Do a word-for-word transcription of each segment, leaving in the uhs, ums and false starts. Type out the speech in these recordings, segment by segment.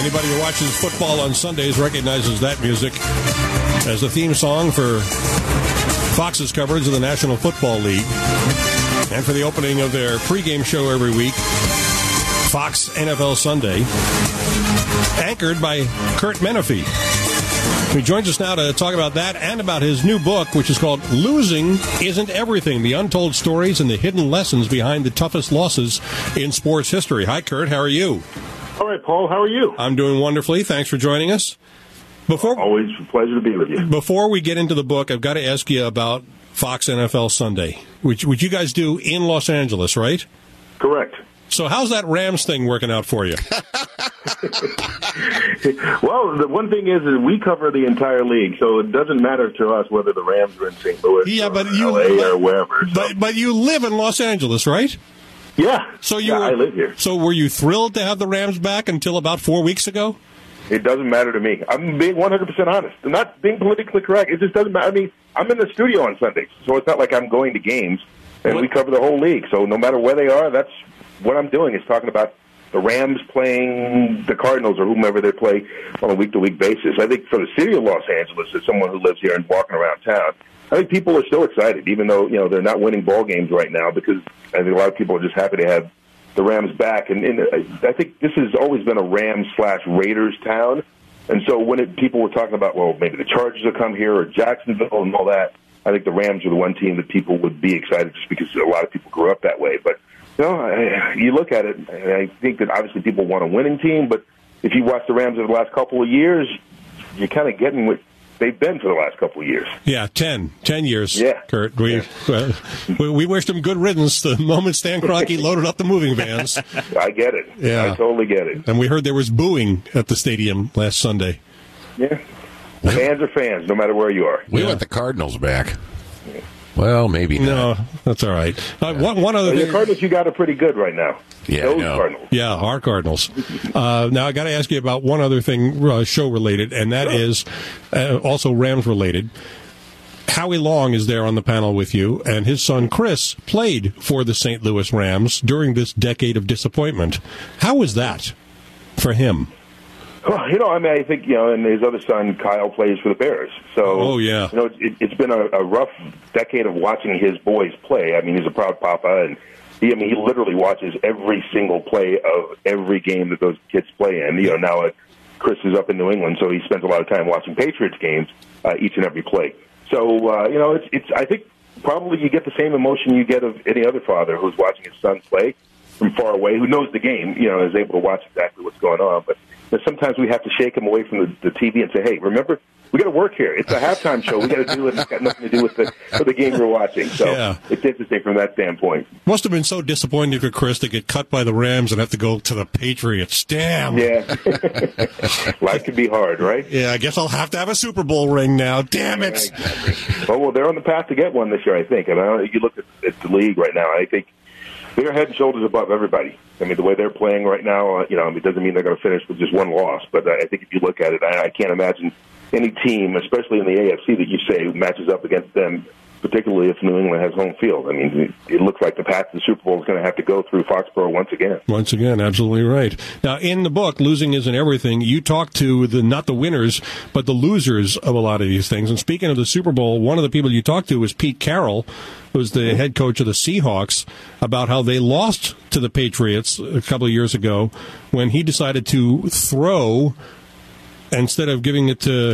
Anybody who watches football on Sundays recognizes that music as the theme song for Fox's coverage of the National Football League and for the opening of their pregame show every week, Fox N F L Sunday, anchored by Curt Menefee. He joins us now to talk about that and about his new book, which is called Losing Isn't Everything, the untold stories and the hidden lessons behind the toughest losses in sports history. Hi, Curt. How are you? All right, Paul. How are you? I'm doing wonderfully. Thanks for joining us. Before, Always a pleasure to be with you. Before we get into the book, I've got to ask you about Fox N F L Sunday, which, which you guys do in Los Angeles, right? Correct. So how's that Rams thing working out for you? Well, the one thing is, is we cover the entire league, so it doesn't matter to us whether the Rams are in Saint Louis yeah, or but you, L A but, or wherever. So. But, but you live in Los Angeles, right? Yeah. So you yeah, were, I live here. So were you thrilled to have the Rams back until about four weeks ago? It doesn't matter to me. I'm being one hundred percent honest. I'm not being politically correct. It just doesn't matter. I mean, I'm in the studio on Sundays, so it's not like I'm going to games, and what? we cover the whole league. So no matter where they are, that's what I'm doing is talking about the Rams playing the Cardinals or whomever they play on a week-to-week basis. I think for the city of Los Angeles, as someone who lives here and walking around town, I think people are still excited, even though you know they're not winning ball games right now, because I think a lot of people are just happy to have the Rams back. And, and I think this has always been a Rams slash Raiders town. And so when it, people were talking about, well, maybe the Chargers will come here or Jacksonville and all that, I think the Rams are the one team that people would be excited just because a lot of people grew up that way. But, you know, I, you look at it, and I think that obviously people want a winning team, but if you watch the Rams over the last couple of years, you're kind of getting what they've been for the last couple of years. Yeah, ten. Ten years, yeah. Curt. We, yeah. Uh, we we wished them good riddance the moment Stan Kroenke loaded up the moving vans. I get it. Yeah. I totally get it. And we heard there was booing at the stadium last Sunday. Yeah. Fans are fans, no matter where you are. We yeah. want the Cardinals back. Well, maybe not. No, that's all right. Uh, one, one other well, thing. the Cardinals you got are pretty good right now. Yeah, Those no. Cardinals. Yeah, our Cardinals. Uh, now, I got to ask you about one other thing, uh, show-related, and that sure. is uh, also Rams-related. Howie Long is there on the panel with you, and his son Chris played for the Saint Louis Rams during this decade of disappointment. How was that for him? Well, you know, I mean, I think, you know, and his other son, Kyle, plays for the Bears. So, oh, yeah. you know, it, it's been a, a rough decade of watching his boys play. I mean, he's a proud papa, and he, I mean, he literally watches every single play of every game that those kids play in. You know, now uh, Chris is up in New England, so he spends a lot of time watching Patriots games uh, each and every play. So, uh, you know, it's, it's, I think probably you get the same emotion you get of any other father who's watching his son play from far away, who knows the game, you know, is able to watch exactly what's going on. But But sometimes we have to shake him away from the, the T V and say, hey, remember, we got to work here. It's a halftime show. We got to do it. It's got nothing to do with the, with the game we're watching. So yeah. It's interesting from that standpoint. Must have been so disappointing for Chris to get cut by the Rams and have to go to the Patriots. Damn. Yeah. Life can be hard, right? Yeah, I guess I'll have to have a Super Bowl ring now. Damn it. Exactly. Well, well, they're on the path to get one this year, I think. And I don't, you look at, at the league right now, I think they're head and shoulders above everybody. I mean, the way they're playing right now, uh, you know, it doesn't mean they're going to finish with just one loss. But I think if you look at it, I, I can't imagine any team, especially in the A F C, that you say matches up against them, particularly if New England has home field. I mean, it, it looks like the path to the Super Bowl is going to have to go through Foxborough once again. Once again, absolutely right. Now, in the book, Losing Isn't Everything, you talk to the not the winners, but the losers of a lot of these things. And speaking of the Super Bowl, one of the people you talked to was Pete Carroll, who's the head coach of the Seahawks, about how they lost to the Patriots a couple of years ago when he decided to throw instead of giving it to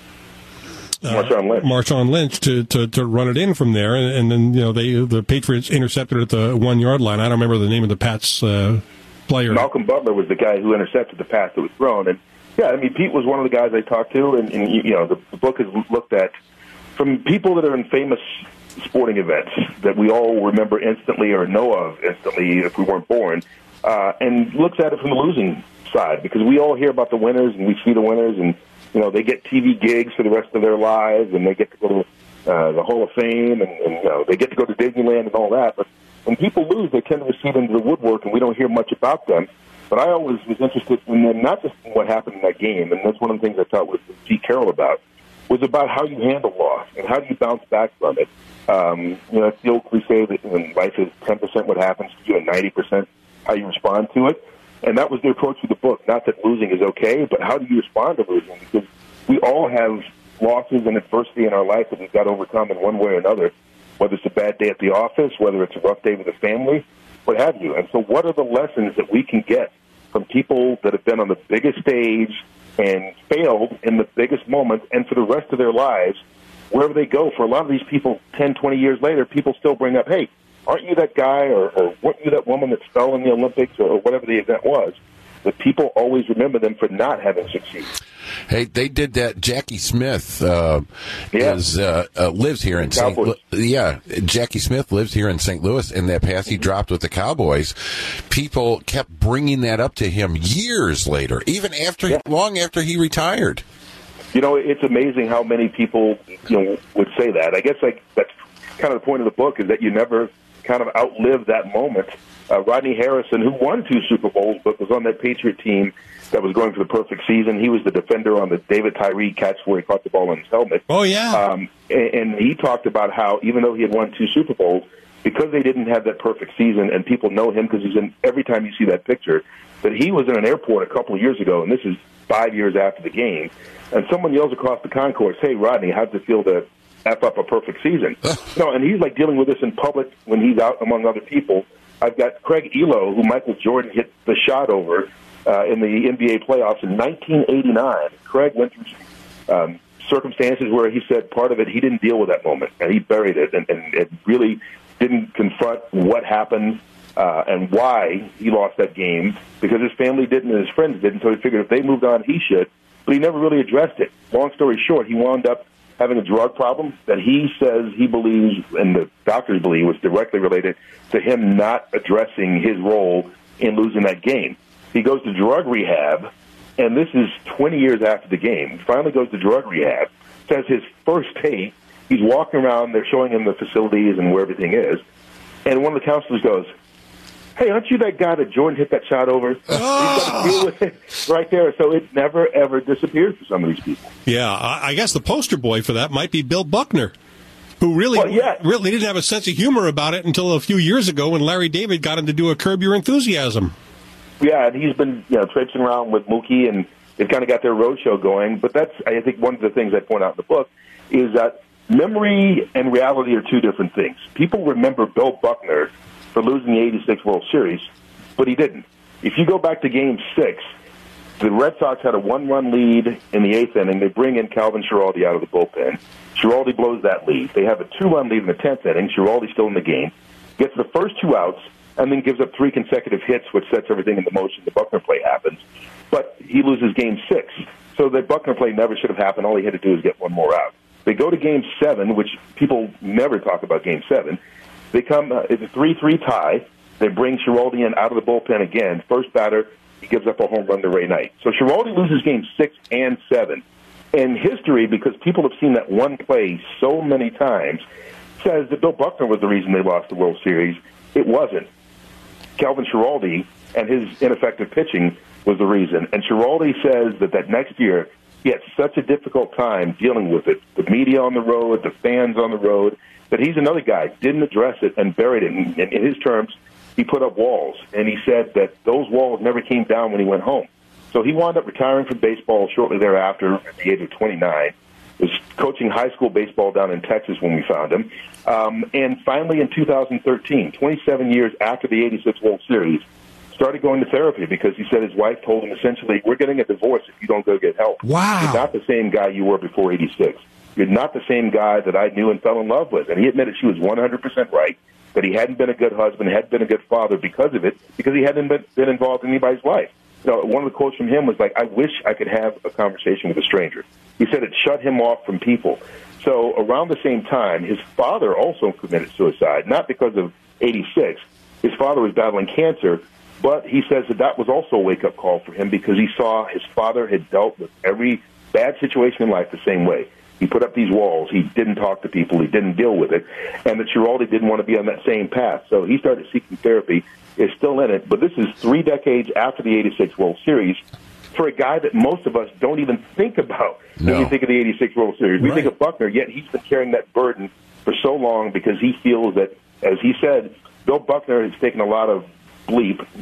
uh, Marshawn Lynch, Marshawn Lynch to, to, to run it in from there, and, and then you know they the Patriots intercepted at the one yard line. I don't remember the name of the Pats uh, player. Malcolm Butler was the guy who intercepted the pass that was thrown, and yeah, I mean Pete was one of the guys I talked to, and, and you know the, the book has looked at from people that are in famous sporting events that we all remember instantly or know of instantly if we weren't born, uh, and looks at it from the losing side, because we all hear about the winners and we see the winners, and you know they get T V gigs for the rest of their lives, and they get to go to uh, the Hall of Fame, and, and you know they get to go to Disneyland and all that. But when people lose, they tend to recede into the woodwork, and we don't hear much about them. But I always was interested in them, not just in what happened in that game, and that's one of the things I thought was Pete Carroll about, was about how you handle loss and how do you bounce back from it. Um, you know, it's the old cliche that in life is ten percent what happens to you and ninety percent how you respond to it. And that was the approach with the book. Not that losing is okay, but how do you respond to losing? Because we all have losses and adversity in our life that we've got to overcome in one way or another, whether it's a bad day at the office, whether it's a rough day with the family, what have you. And so what are the lessons that we can get from people that have been on the biggest stage and failed in the biggest moments, and for the rest of their lives, wherever they go, for a lot of these people, ten, twenty years later, people still bring up, hey, aren't you that guy, or, or weren't you that woman that fell in the Olympics, or, or whatever the event was, that people always remember them for not having succeeded. Hey, they did that. Jackie Smith uh, yeah. is uh, uh, lives here in Saint Louis. Yeah, Jackie Smith lives here in Saint Louis. In that pass he dropped with the Cowboys, people kept bringing that up to him years later, even after, yeah. long after he retired. You know, it's amazing how many people, you know, would say that. I guess like that's kind of the point of the book, is that you never kind of outlive that moment. Uh, Rodney Harrison, who won two Super Bowls but was on that Patriot team that was going for the perfect season. He was the defender on the David Tyree catch where he caught the ball in his helmet. Oh, yeah. Um, and, and he talked about how, even though he had won two Super Bowls, because they didn't have that perfect season, and people know him because he's in every time you see that picture, that he was in an airport a couple of years ago, and this is five years after the game, and someone yells across the concourse, "Hey, Rodney, how'd it feel to F up a perfect season?" No, and he's like dealing with this in public when he's out among other people. I've got Craig Elo, who Michael Jordan hit the shot over uh, in the N B A playoffs in nineteen eighty-nine. Craig went through some um, circumstances where he said part of it he didn't deal with that moment, and he buried it, and, and it really didn't confront what happened uh, and why he lost that game, because his family didn't and his friends didn't, so he figured if they moved on, he should. But he never really addressed it. Long story short, he wound up having a drug problem that he says he believes, and the doctors believe, was directly related to him not addressing his role in losing that game. He goes to drug rehab, and this is twenty years after the game. He finally goes to drug rehab, says his first tape, he's walking around, they're showing him the facilities and where everything is, and one of the counselors goes, "Hey, aren't you that guy that Jordan hit that shot over?" Oh. He's got to deal with it right there. So it never, ever disappears for some of these people. Yeah, I guess the poster boy for that might be Bill Buckner, who really, well, yeah. really didn't have a sense of humor about it until a few years ago when Larry David got him to do a Curb Your Enthusiasm. Yeah, and he's been, you know, traipsing around with Mookie, and they've kind of got their roadshow going. But that's, I think, one of the things I point out in the book is that memory and reality are two different things. People remember Bill Buckner for losing the eighty-six World Series, but he didn't. If you go back to Game six, the Red Sox had a one-run lead in the eighth inning. They bring in Calvin Schiraldi out of the bullpen. Schiraldi blows that lead. They have a two-run lead in the tenth inning. Schiraldi's still in the game. Gets the first two outs, and then gives up three consecutive hits, which sets everything into motion. The Buckner play happens. But he loses Game six. So the Buckner play never should have happened. All he had to do is get one more out. They go to Game seven, which people never talk about Game seven. They come, uh, it's a three three tie. They bring Schiraldi in out of the bullpen again. First batter, he gives up a home run to Ray Knight. So Schiraldi loses Game six and seven. And history, because people have seen that one play so many times, says that Bill Buckner was the reason they lost the World Series. It wasn't. Calvin Schiraldi and his ineffective pitching was the reason. And Schiraldi says that that next year he had such a difficult time dealing with it, the media on the road, the fans on the road, that he's another guy, didn't address it and buried it. And in his terms, he put up walls, and he said that those walls never came down when he went home. So he wound up retiring from baseball shortly thereafter at the age of twenty-nine, was coaching high school baseball down in Texas when we found him. Um, and finally in two thousand thirteen, twenty-seven years after the eighty-six World Series, started going to therapy because he said his wife told him essentially, "We're getting a divorce if you don't go get help. Wow. You're not the same guy you were before eighty-six. You're not the same guy that I knew and fell in love with." And he admitted she was one hundred percent right, that he hadn't been a good husband, hadn't been a good father because of it, because he hadn't been, been involved in anybody's life. You know, one of the quotes from him was like, "I wish I could have a conversation with a stranger." He said it shut him off from people. So around the same time, his father also committed suicide, not because of eighty-six. His father was battling cancer, but he says that that was also a wake-up call for him because he saw his father had dealt with every bad situation in life the same way. He put up these walls. He didn't talk to people. He didn't deal with it. And that Schiraldi didn't want to be on that same path. So he started seeking therapy, is still in it. But this is three decades after the eighty-six World Series for a guy that most of us don't even think about no. when we think of the eighty-six World Series. We right. think of Buckner, yet he's been carrying that burden for so long because he feels that, as he said, Bill Buckner has taken a lot of bleep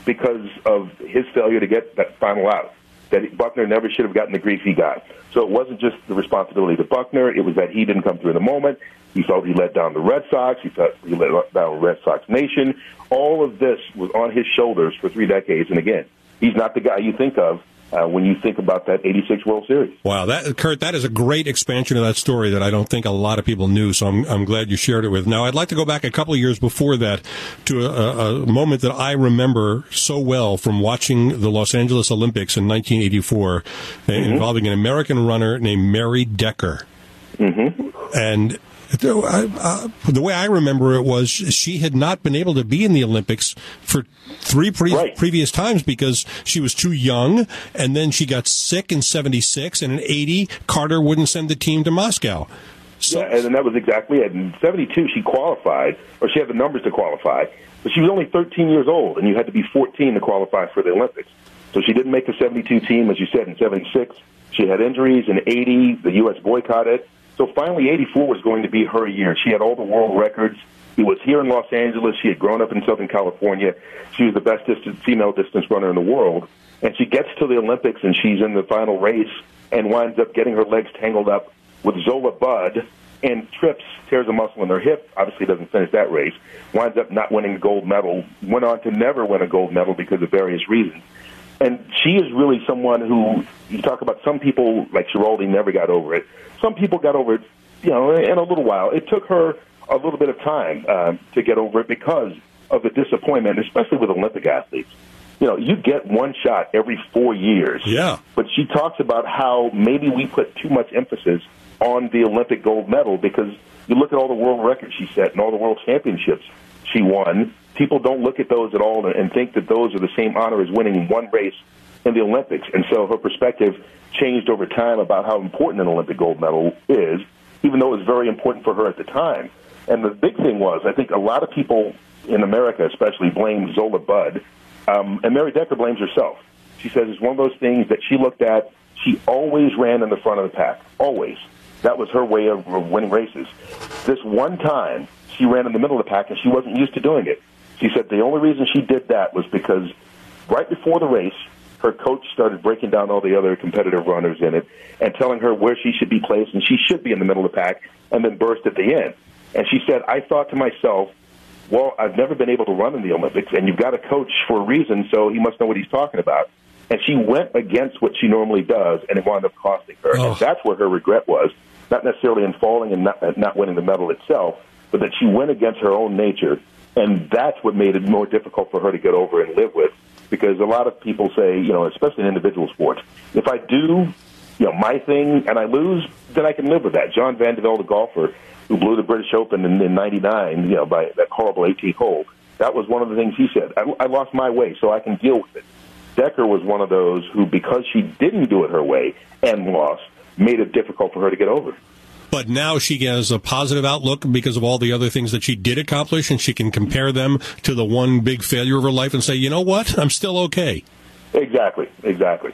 because of his failure to get that final out. That Buckner never should have gotten the grief he got. So it wasn't just the responsibility of Buckner. It was that he didn't come through in the moment. He felt he let down the Red Sox. He felt he let down Red Sox Nation. All of this was on his shoulders for three decades. And again, he's not the guy you think of Uh, when you think about that eighty-six World Series. Wow, that Kurt, that is a great expansion of that story that I don't think a lot of people knew, so I'm, I'm glad you shared it with. Now, I'd like to go back a couple of years before that to a, a moment that I remember so well from watching the Los Angeles Olympics in nineteen eighty-four, mm-hmm. involving an American runner named Mary Decker. Mm-hmm. And I, uh, the way I remember it was she had not been able to be in the Olympics for three pre- right. previous times because she was too young, and then she got sick in seventy-six, and in eighty, Carter wouldn't send the team to Moscow. So, yeah, and that was exactly it. In seventy-two, she qualified, or she had the numbers to qualify, but she was only thirteen years old, and you had to be fourteen to qualify for the Olympics. So she didn't make the seventy-two team, as you said, in seventy-six. She had injuries. In eighty, the U S boycotted. So finally, eighty-four was going to be her year. She had all the world records. He was here in Los Angeles. She had grown up in Southern California. She was the best distance, female distance runner in the world. And she gets to the Olympics, and she's in the final race and winds up getting her legs tangled up with Zola Budd and trips, tears a muscle in her hip, obviously doesn't finish that race, winds up not winning the gold medal, went on to never win a gold medal because of various reasons. And she is really someone who, you talk about some people, like Schiraldi, never got over it. Some people got over it, you know, in a little while. It took her a little bit of time uh, to get over it because of the disappointment, especially with Olympic athletes. You know, you get one shot every four years. Yeah. But she talks about how maybe we put too much emphasis on the Olympic gold medal because you look at all the world records she set and all the world championships she won. People don't look at those at all and think that those are the same honor as winning one race in the Olympics. And so her perspective changed over time about how important an Olympic gold medal is, even though it was very important for her at the time. And the big thing was, I think a lot of people in America especially blamed Zola Budd, um, and Mary Decker blames herself. She says it's one of those things that she looked at. She always ran in the front of the pack, always. That was her way of, of winning races. This one time, she ran in the middle of the pack, and she wasn't used to doing it. She said the only reason she did that was because right before the race, her coach started breaking down all the other competitive runners in it and telling her where she should be placed, and she should be in the middle of the pack, and then burst at the end. And she said, I thought to myself, well, I've never been able to run in the Olympics, and you've got a coach for a reason, so he must know what he's talking about. And she went against what she normally does, and it wound up costing her. Oh. And that's where her regret was, not necessarily in falling and not, not winning the medal itself, but that she went against her own nature, and that's what made it more difficult for her to get over and live with. Because a lot of people say, you know, especially in individual sports, if I do, you know, my thing and I lose, then I can live with that. John Van de Velde, the golfer, who blew the British Open in, in ninety-nine, you know, by that horrible eighteenth hole, that was one of the things he said. I, I lost my way, so I can deal with it. Decker was one of those who, because she didn't do it her way and lost, made it difficult for her to get over. But now she has a positive outlook because of all the other things that she did accomplish, and she can compare them to the one big failure of her life and say, you know what, I'm still okay. Exactly, exactly.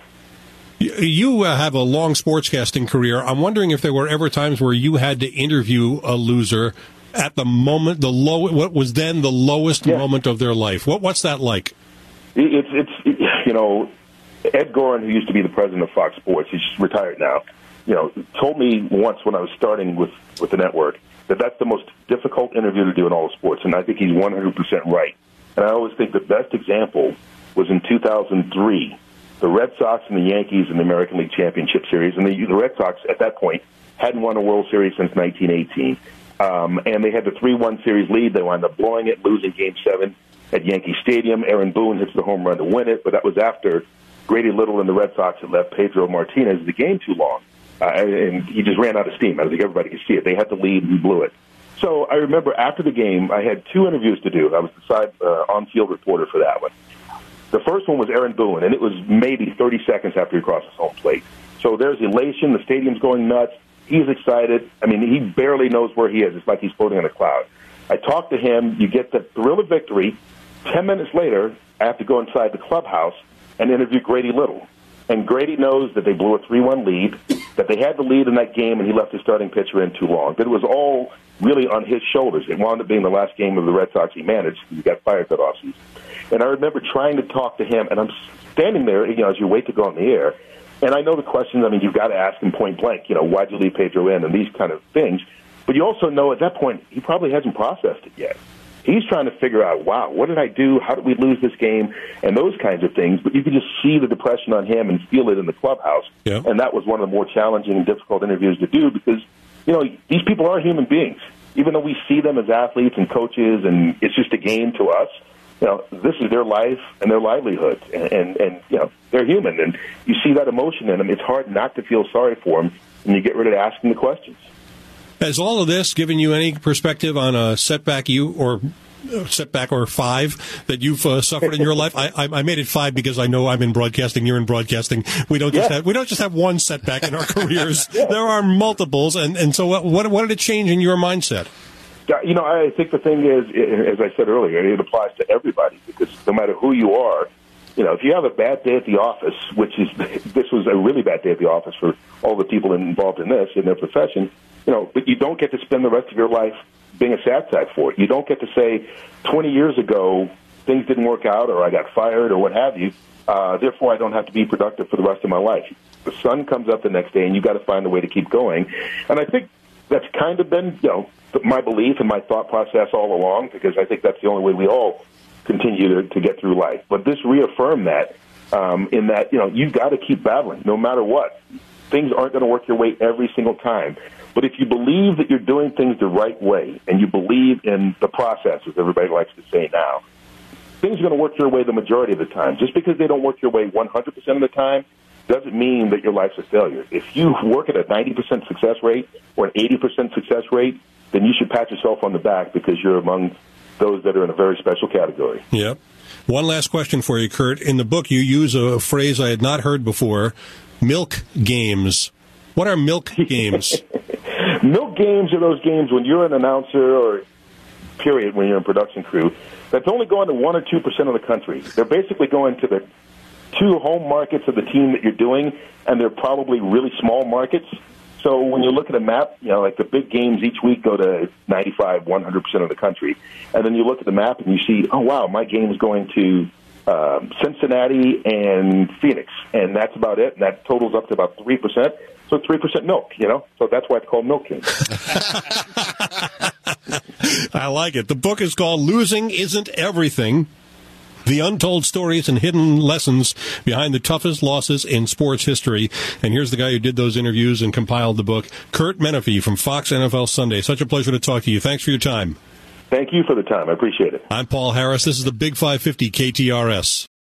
You uh, have a long sportscasting career. I'm wondering if there were ever times where you had to interview a loser at the moment, the low, what was then the lowest yeah. moment of their life. What, what's that like? It's, it's, it, you know, Ed Goren, who used to be the president of Fox Sports, he's retired now, you know, told me once when I was starting with, with the network that that's the most difficult interview to do in all of sports, and I think he's one hundred percent right. And I always think the best example was in two thousand three, the Red Sox and the Yankees in the American League Championship Series, and the, the Red Sox at that point hadn't won a World Series since nineteen eighteen, um, and they had the three one series lead. They wound up blowing it, losing Game seven at Yankee Stadium. Aaron Boone hits the home run to win it, but that was after Grady Little and the Red Sox had left Pedro Martinez the game too long. Uh, and he just ran out of steam. I think everybody could see it. They had to lead and he blew it. So I remember after the game, I had two interviews to do. I was the side uh, on-field reporter for that one. The first one was Aaron Boone, and it was maybe thirty seconds after he crossed his home plate. So there's elation. The stadium's going nuts. He's excited. I mean, he barely knows where he is. It's like he's floating on a cloud. I talked to him. You get the thrill of victory. Ten minutes later, I have to go inside the clubhouse and interview Grady Little. And Grady knows that they blew a three one lead. that they had the lead in that game and he left his starting pitcher in too long. That it was all really on his shoulders. It wound up being the last game of the Red Sox he managed. He got fired that offseason. And I remember trying to talk to him, and I'm standing there, you know, as you wait to go on the air, and I know the questions, I mean, you've got to ask him point blank, you know, why'd you leave Pedro in and these kind of things. But you also know at that point, he probably hasn't processed it yet. He's trying to figure out, wow, what did I do? How did we lose this game? And those kinds of things. But you can just see the depression on him and feel it in the clubhouse. Yeah. And that was one of the more challenging and difficult interviews to do because, you know, these people are human beings. Even though we see them as athletes and coaches and it's just a game to us, you know, this is their life and their livelihood. And, and, and you know, they're human. And you see that emotion in them. It's hard not to feel sorry for them when you get rid of asking the questions. Has all of this given you any perspective on a setback you or setback or five that you've uh, suffered in your life? I, I, I made it five because I know I'm in broadcasting. You're in broadcasting. We don't just yeah. have we don't just have one setback in our careers. yeah. There are multiples, and, and so what, what what did it change in your mindset? You know, I think the thing is, as I said earlier, it applies to everybody because no matter who you are, you know, if you have a bad day at the office, which is this was a really bad day at the office for all the people involved in this in their profession. You know, but you don't get to spend the rest of your life being a sad sack for it. You don't get to say, twenty years ago, things didn't work out or I got fired or what have you, uh, therefore I don't have to be productive for the rest of my life. The sun comes up the next day and you've got to find a way to keep going. And I think that's kind of been, you know, my belief and my thought process all along because I think that's the only way we all continue to, to get through life. But this reaffirmed that um, in that, you know, you've got to keep battling no matter what. Things aren't going to work your way every single time. But if you believe that you're doing things the right way and you believe in the process, as everybody likes to say now, things are going to work your way the majority of the time. Just because they don't work your way one hundred percent of the time doesn't mean that your life's a failure. If you work at a ninety percent success rate or an eighty percent success rate, then you should pat yourself on the back because you're among those that are in a very special category. Yep. One last question for you, Kurt. In the book, you use a phrase I had not heard before, milk games. What are milk games? Milk games are those games when you're an announcer or, period, when you're in production crew, that's only going to one or two percent of the country. They're basically going to the two home markets of the team that you're doing, and they're probably really small markets. So when you look at a map, you know, like the big games each week go to ninety-five, one hundred percent of the country. And then you look at the map and you see, oh, wow, my game is going to um, Cincinnati and Phoenix. And that's about it. And that totals up to about three percent. So three percent milk, you know? So that's why it's called Milk Games. I like it. The book is called Losing Isn't Everything. The untold stories and hidden lessons behind the toughest losses in sports history. And here's the guy who did those interviews and compiled the book, Kurt Menefee from Fox N F L Sunday. Such a pleasure to talk to you. Thanks for your time. Thank you for the time. I appreciate it. I'm Paul Harris. This is the Big five fifty K T R S.